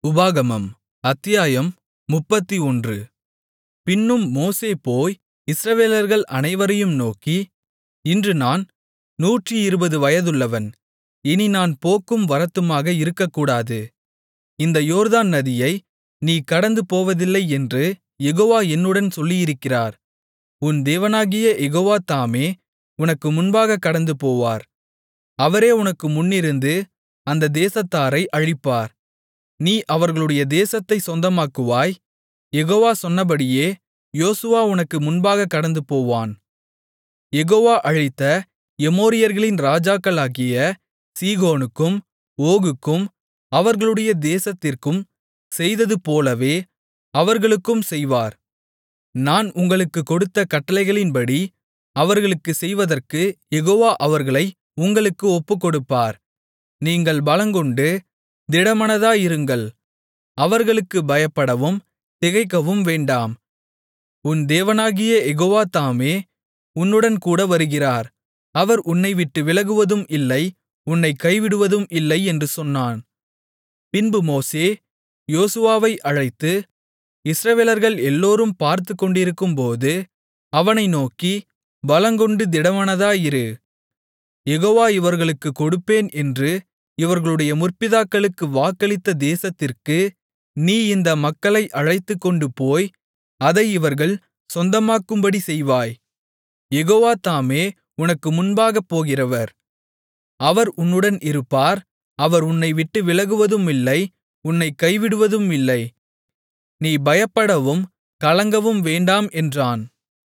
உபாகமம் அத்தியாயம் 31 பின்னும் மோசே போய் இஸ்ரவேலர்கள் அனைவரையும் நோக்கி, இன்று நான் 120 வயதுள்ளவன். இனி நான் போக்கும் வரத்துமாக இருக்கக்கூடாது. இந்த யோர்தான் நதியை நீ கடந்து போவதில்லை என்று யெகோவா என்னுடன் சொல்லியிருக்கிறார். உன் தேவனாகிய யெகோவா தாமே உனக்கு முன்பாகக் கடந்துபோவார். அவரே உனக்கு முன்னிருந்து அந்த தேசத்தாரை அழிப்பார். நீ அவர்களுடைய தேசத்தைச் சொந்தமாக்குவாய். யெகோவா சொன்னபடியே யோசுவா உனக்கு முன்பாகக் கடந்துபோவான். யெகோவா அழித்த எமோரியர்களின் ராஜாக்களாகிய சீகோனுக்கும் ஓகுக்கும் அவர்களுடைய தேசத்திற்கும் செய்ததுபோலவே அவர்களுக்கும் செய்வார். நான் உங்களுக்குக் கொடுத்த கட்டளைகளின்படி அவர்களுக்குச் செய்வதற்கு யெகோவா அவர்களை உங்களுக்கு ஒப்புக்கொடுப்பார். நீங்கள் பலங்கொண்டு திடமனதாயிருங்கள். அவர்களுக்குப் பயப்படவும் திகைக்கவும் வேண்டாம். உன் தேவனாகிய யெகோவா தாமே உன்னுடன் கூட வருகிறார். அவர் உன்னைவிட்டு விலகுவதும் இல்லை, உன்னைக் கைவிடுவதும் இல்லை என்று சொன்னான். பின்பு மோசே யோசுவாவை அழைத்து, இஸ்ரவேலர்கள் எல்லோரும் பார்த்துக்கொண்டிருக்கும்போது அவனை நோக்கி, பலங்கொண்டு திடமனதாயிரு. யெகோவா இவர்களுக்குக் கொடுப்பேன் என்று இவர்களுடைய முற்பிதாக்களுக்கு வாக்களித்த தேசத்திற்கு நீ இந்த மக்களை அழைத்துக்கொண்டு போய் அதை இவர்கள் சொந்தமாக்கும்படி செய்வாய். யெகோவா தாமே உனக்கு முன்பாகப் போகிறவர். அவர் உன்னுடன் இருப்பார். அவர் உன்னை விட்டு விலகுவதுமில்லை, உன்னைக் கைவிடுவதுமில்லை. நீ பயப்படவும் கலங்கவும் வேண்டாம் என்றான்.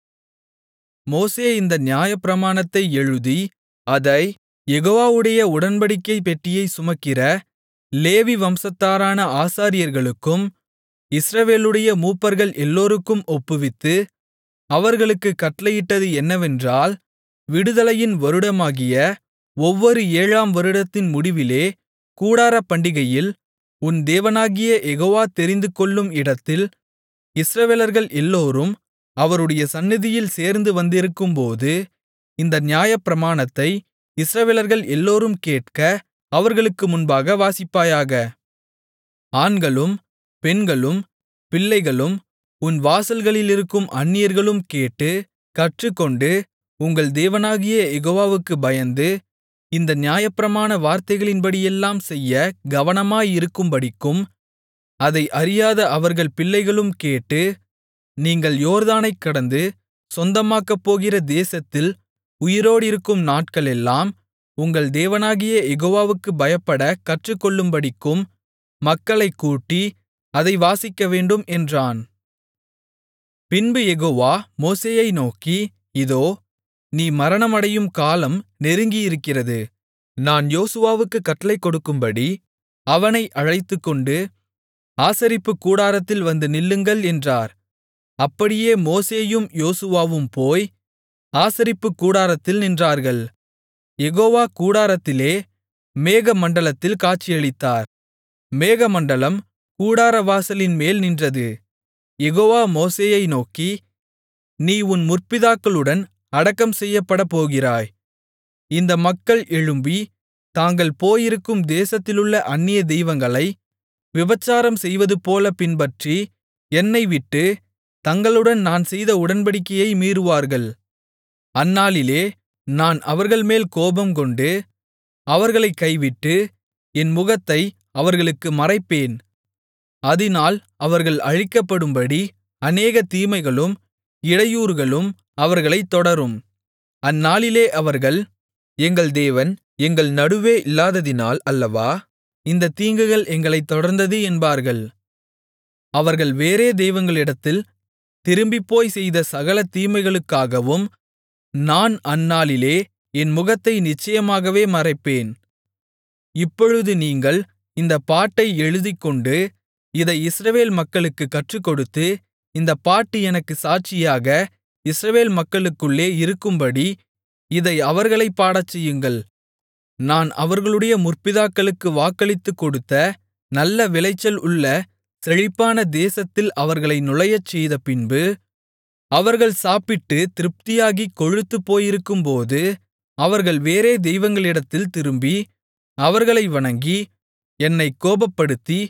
மோசே இந்த நியாயப்பிரமாணத்தை எழுதி அதைக் யெகோவாவுடைய உடன்படிக்கைப் பெட்டியைச் சுமக்கிற லேவி வம்சத்தாரான ஆசாரியர்களுக்கும் இஸ்ரவேலுடைய மூப்பர்கள் எல்லோருக்கும் ஒப்புவித்து, அவர்களுக்குக் கட்டளையிட்டது என்னவென்றால், விடுதலையின் வருடமாகிய ஒவ்வொரு 7ஆம் வருடத்தின் முடிவிலே கூடாரப்பண்டிகையில் உன் தேவனாகிய யெகோவா தெரிந்துகொள்ளும் இடத்தில் இஸ்ரவேலர்கள் எல்லோரும் அவருடைய சந்நிதியில் சேர்ந்து வந்திருக்கும்போது இந்த நியாயப்பிரமாணத்தை இஸ்ரவேலர்கள் எல்லோரும் கேட்க அவர்களுக்கு முன்பாக வாசிப்பாயாக. ஆண்களும் பெண்களும் பிள்ளைகளும் உன் வாசல்களிலிருக்கும் அந்நியர்களும் கேட்டு கற்றுக்கொண்டு உங்கள் தேவனாகிய யெகோவாவுக்குப் பயந்து இந்த நியாயப்பிரமாண வார்த்தைகளின்படியெல்லாம் செய்ய கவனமாயிருக்கும்படிக்கும் அதை அறியாத அவர்கள் பிள்ளைகளும் கேட்டு, நீங்கள் யோர்தானைக் கடந்து சொந்தமாக்கப்போகிற தேசத்தில் உயிரோடிருக்கும் நாட்களெல்லாம் உங்கள் தேவனாகிய யெகோவாவுக்குப் பயப்படக் கற்றுக்கொள்ளும்படிக்கும் மக்களைக் கூட்டி அதை வாசிக்கவேண்டும் என்றான். பின்பு யெகோவா மோசேயை நோக்கி, இதோ, நீ மரணமடையும் காலம் நெருங்கியிருக்கிறது. நான் யோசுவாவுக்குக் கட்டளை கொடுக்கும்படி அவனை அழைத்துக்கொண்டு ஆசரிப்புக் கூடாரத்தில் வந்து நில்லுங்கள் என்றார். அப்படியே மோசேயும் யோசுவாவும் போய் ஆசரிப்புக் கூடாரத்தில் நின்றார்கள். யெகோவா கூடாரத்திலே மேகமண்டலத்தில் காட்சியளித்தார். மேகமண்டலம் கூடாரவாசலின் மேல் நின்றது. யெகோவா மோசேயை நோக்கி, நீ உன் முற்பிதாக்களுடன் அடக்கம் செய்யப்படப்போகிறாய். இந்த மக்கள் எழும்பி தாங்கள் போயிருக்கும் தேசத்திலுள்ள அந்நிய தெய்வங்களை விபசாரம் செய்வதுபோல பின்பற்றி என்னை விட்டு தங்களுடன் நான் செய்த உடன்படிக்கையை மீறுவார்கள். அந்நாளிலே நான் அவர்கள்மேல் கோபங்கொண்டு அவர்களைக் கைவிட்டு என் முகத்தை அவர்களுக்கு மறைப்பேன். அதினால் அவர்கள் அழிக்கப்படும்படி அநேக தீமைகளும் இடையூறுகளும் அவர்களைத் தொடரும். அந்நாளிலே அவர்கள், எங்கள் தேவன் எங்கள் நடுவே இல்லாததினால் அல்லவா இந்தத் தீங்குகள் எங்களைத் தொடர்ந்தது என்பார்கள். அவர்கள் வேறே தெய்வங்களிடத்தில் திரும்பிப்போய் செய்த சகல தீமைகளுக்காகவும் நான் அந்நாளிலே என் முகத்தை நிச்சயமாகவே மறைப்பேன். இப்பொழுது நீங்கள் இந்தப் பாட்டை எழுதிக்கொண்டு இதை இஸ்ரவேல் மக்களுக்குக் கற்றுக்கொடுத்து, இந்தப் பாட்டு எனக்குச் சாட்சியாக இஸ்ரவேல் மக்களுக்குள்ளே இருக்கும்படி இதை அவர்களைப் பாடச்செய்யுங்கள். நான் அவர்களுடைய முற்பிதாக்களுக்கு வாக்களித்துக் கொடுத்த நல்ல விளைச்சல் உள்ள செழிப்பான தேசத்தில் அவர்களை நுழையச்செய்த பின்பு அவர்கள் சாப்பிட்டுத் திருப்தியாகிக் கொழுத்துப் போயிருக்கும்போது அவர்கள் வேறே தெய்வங்களிடத்தில் திரும்பி அவர்களை வணங்கி என்னைக் கோபப்படுத்தி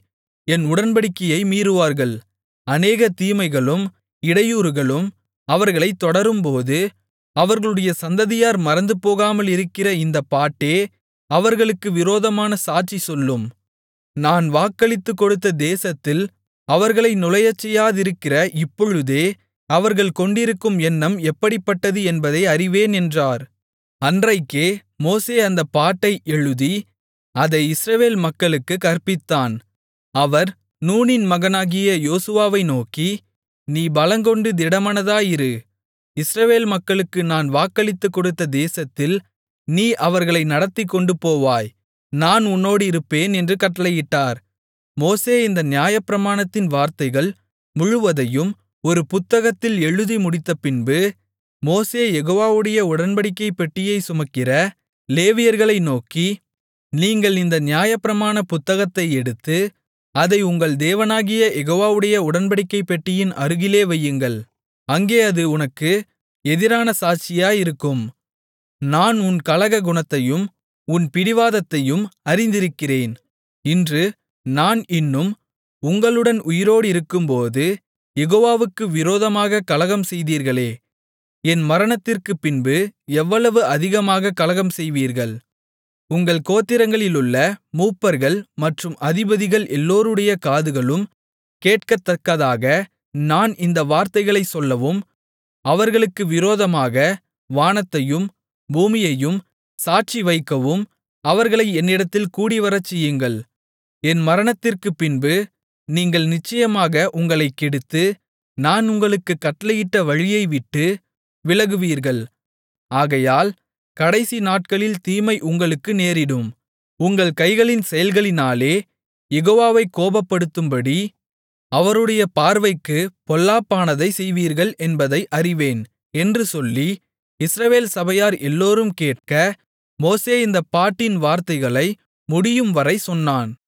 என் உடன்படிக்கையை மீறுவார்கள். அநேக தீமைகளும் இடையூறுகளும் அவர்களைத் தொடரும்போது, அவர்களுடைய சந்ததியார் மறந்துபோகாமல் இருக்கிற இந்தப் பாட்டே அவர்களுக்கு விரோதமான சாட்சி சொல்லும். நான் வாக்களித்துக் கொடுத்த தேசத்தில் அவர்களை நுழையச்செய்யாதிருக்கிற இப்பொழுதே அவர்கள் கொண்டிருக்கும் எண்ணம் எப்படிப்பட்டது என்பதை அறிவேன் என்றார். அன்றைக்கே மோசே அந்தப் பாட்டை எழுதி அதை இஸ்ரவேல் மக்களுக்குக் கற்பித்தான். அவர் நூனின் மகனாகிய யோசுவாவை நோக்கி, நீ பலங்கொண்டு திடமனதாயிரு. இஸ்ரவேல் மக்களுக்கு நான் வாக்களித்துக் கொடுத்த தேசத்தில் நீ அவர்களை நடத்திக்கொண்டு போவாய். நான் உன்னோடு இருப்பேன் என்று கட்டளையிட்டார். மோசே இந்த நியாயப்பிரமாணத்தின் வார்த்தைகள் முழுவதையும் ஒரு புத்தகத்தில் எழுதி முடித்தபின்பு, மோசே யெகோவாவுடைய உடன்படிக்கைப் பெட்டியைச் சுமக்கிற லேவியர்களை நோக்கி, நீங்கள் இந்த நியாயப்பிரமாண புத்தகத்தை எடுத்து, அதை உங்கள் தேவனாகிய யெகோவாவுடைய உடன்படிக்கைப் பெட்டியின் அருகிலே வையுங்கள். அங்கே அது உனக்கு எதிரான சாட்சியாயிருக்கும். நான் உன் கலக குணத்தையும் உன் பிடிவாதத்தையும் அறிந்திருக்கிறேன். இன்று நான் இன்னும் உங்களுடன் உயிரோடிருக்கும்போது யெகோவாவுக்கு விரோதமாகக் கலகம் செய்தீர்களே, என் மரணத்திற்குப் பின்பு எவ்வளவு அதிகமாகக் கலகம் செய்வீர்கள்? உங்கள் கோத்திரங்களிலுள்ள மூப்பர்கள் மற்றும் அதிபதிகள் எல்லோருடைய காதுகளும் கேட்கத்தக்கதாக நான் இந்த வார்த்தைகளைச் சொல்லவும், அவர்களுக்கு விரோதமாக வானத்தையும் பூமியையும் சாட்சி வைக்கவும் அவர்களை என்னிடத்தில் கூடிவரச்செய்யுங்கள். என் மரணத்திற்குப் பின்பு நீங்கள் நிச்சயமாக உங்களைக் கெடுத்து, நான் உங்களுக்குக் கட்டளையிட்ட வழியை விட்டு விலகுவீர்கள். ஆகையால் கடைசி நாட்களில் தீமை உங்களுக்கு நேரிடும். உங்கள் கைகளின் செயல்களினாலே யெகோவாவைக் கோபப்படுத்தும்படி அவருடைய பார்வைக்குப் பொல்லாப்பானதைச் செய்வீர்கள் என்பதை அறிவேன் என்று சொல்லி, இஸ்ரவேல் சபையார் எல்லோரும் கேட்க, மோசே இந்தப் பாட்டின் வார்த்தைகளை முடியும்வரை சொன்னான்.